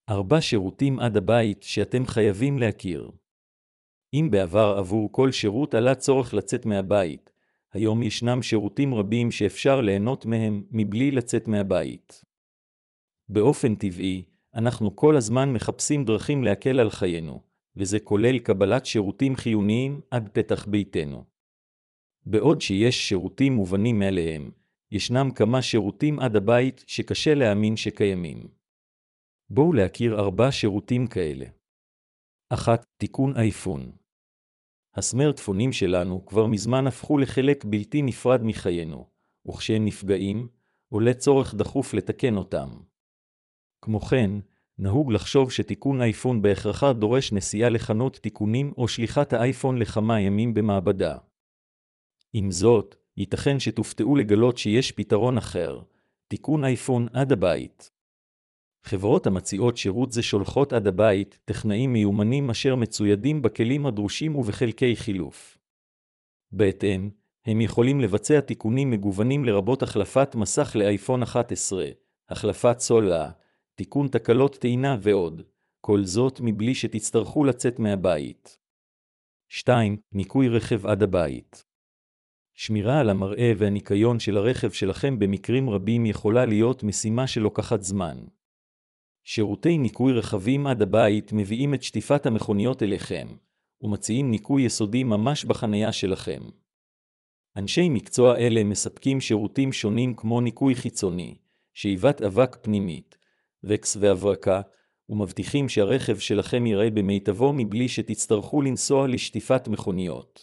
4 שירותים עד הבית שאתם חייבים להכיר. אם בעבר עבור כל שירות עלה צורך לצאת מהבית, היום ישנם שירותים רבים שאפשר ליהנות מהם מבלי לצאת מהבית. באופן טבעי, אנחנו כל הזמן מחפשים דרכים להקל על חיינו, וזה כולל קבלת שירותים חיוניים עד פתח ביתנו. בעוד שיש שירותים מובנים מאליהם, ישנם כמה שירותים עד הבית שקשה להאמין שקיימים. בואו להכיר 4 שירותים כאלה. 1. תיקון אייפון. הסמארטפונים שלנו כבר מזמן הפכו לחלק בלתי נפרד מחיינו, וכשהם נפגעים, עולה צורך דחוף לתקן אותם. כמו כן, נהוג לחשוב שתיקון אייפון בהכרח דורש נסיעה לחנות תיקונים או שליחת האייפון לכמה ימים במעבדה. עם זאת, ייתכן שתופתעו לגלות שיש פתרון אחר, תיקון אייפון עד הבית. חברות המציעות שירות זה שולחות עד הבית טכנאים מיומנים אשר מצוידים בכלים הדרושים ובחלקי חילוף. בהתאם, הם יכולים לבצע תיקונים מגוונים לרבות החלפת מסך לאייפון 11, החלפת סוללה, תיקון תקלות טעינה ועוד, כל זאת מבלי שתצטרכו לצאת מהבית. 2. ניקוי רכב עד הבית. שמירה על המראה והניקיון של הרכב שלכם במקרים רבים יכולה להיות משימה שלוקחת זמן. שירותי ניקוי רכבים עד הבית מביאים את שטיפת המכוניות אליכם, ומציעים ניקוי יסודי ממש בחנייה שלכם. אנשי מקצוע אלה מספקים שירותים שונים כמו ניקוי חיצוני, שאיבת אבק פנימית, וקס והברקה, ומבטיחים שהרכב שלכם ייראה במיטבו מבלי שתצטרכו לנסוע לשטיפת מכוניות.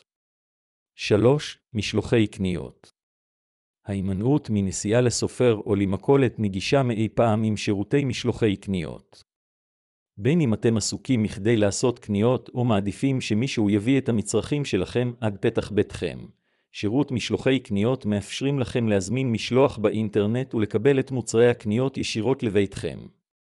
3. משלוחי קניות. ההימנעות מנסיעה לסופר או למכולת נגישה מאי פעם עם שירותי משלוחי קניות. בין אם אתם עסוקים מכדי לעשות קניות או מעדיפים שמישהו יביא את המצרכים שלכם עד פתח ביתכם, שירות משלוחי קניות מאפשרים לכם להזמין משלוח באינטרנט ולקבל את מוצרי הקניות ישירות לביתכם.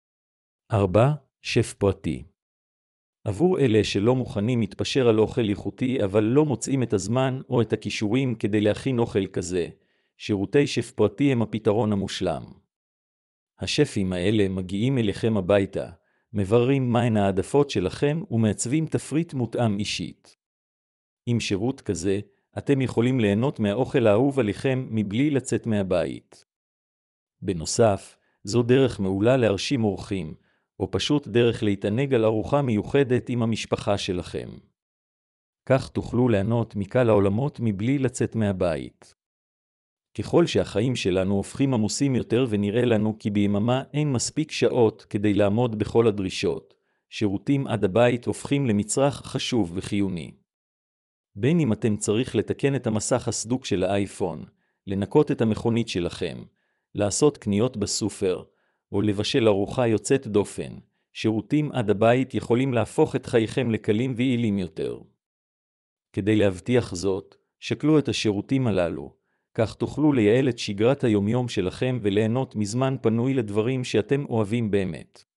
4. שף פרטי. עבור אלה שלא מוכנים להתפשר על אוכל איכותי אבל לא מוצאים את הזמן או את הכישורים כדי להכין אוכל כזה, שירותי שף פרטי הם הפתרון המושלם. השפים האלה מגיעים אליכם הביתה, מבררים מהן העדפות שלכם ומעצבים תפריט מותאם אישית. עם שירות כזה, אתם יכולים ליהנות מהאוכל האהוב עליכם מבלי לצאת מהבית. בנוסף, זו דרך מעולה להרשים אורחים, או פשוט דרך להתענג על ארוחה מיוחדת עם המשפחה שלכם. כך תוכלו ליהנות מקל העולמות מבלי לצאת מהבית. ככל שהחיים שלנו הופכים עמוסים יותר ונראה לנו כי ביממה אין מספיק שעות כדי לעמוד בכל הדרישות, שירותים עד הבית הופכים למצרך חשוב וחיוני. בין אם אתם צריך לתקן את המסך הסדוק של האייפון, לנקות את המכונית שלכם, לעשות קניות בסופר, או לבשל ארוחה יוצאת דופן, שירותים עד הבית יכולים להפוך את חייכם לקלים ויעילים יותר. כדי להבטיח זאת, שקלו את השירותים הללו, כך תוכלו לייעל את שגרת היומיום שלכם וליהנות מזמן פנוי לדברים שאתם אוהבים באמת.